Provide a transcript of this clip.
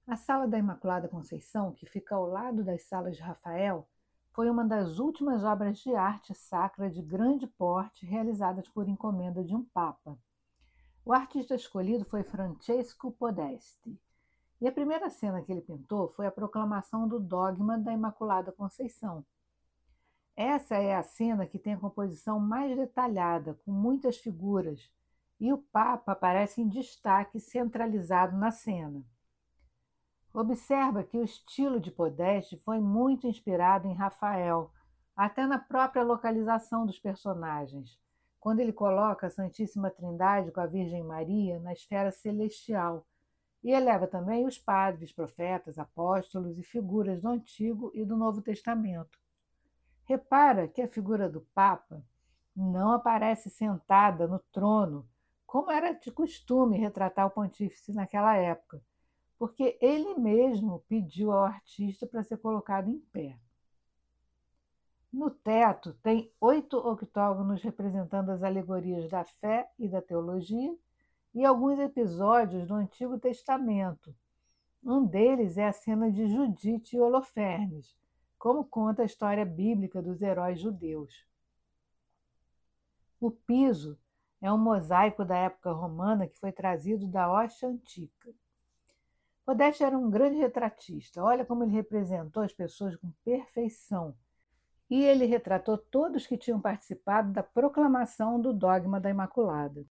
A Sala da Imaculada Conceição, que fica ao lado das salas de Rafael, foi uma das últimas obras de arte sacra de grande porte realizadas por encomenda de um papa. O artista escolhido foi Francesco Podesti, e a primeira cena que ele pintou foi a proclamação do dogma da Imaculada Conceição. Essa é a cena que tem a composição mais detalhada, com muitas figuras, e o Papa aparece em destaque centralizado na cena. Observa que o estilo de Podeste foi muito inspirado em Rafael, até na própria localização dos personagens, quando ele coloca a Santíssima Trindade com a Virgem Maria na esfera celestial e eleva também os padres, profetas, apóstolos e figuras do Antigo e do Novo Testamento. Repara que a figura do Papa não aparece sentada no trono, como era de costume retratar o pontífice naquela época, porque ele mesmo pediu ao artista para ser colocado em pé. No teto tem 8 octógonos representando as alegorias da fé e da teologia e alguns episódios do Antigo Testamento. Um deles é a cena de Judite e Holofernes, como conta a história bíblica dos heróis judeus. O piso é um mosaico da época romana que foi trazido da Hóstia Antiga. Modeste era um grande retratista. Olha como ele representou as pessoas com perfeição. E ele retratou todos que tinham participado da proclamação do dogma da Imaculada.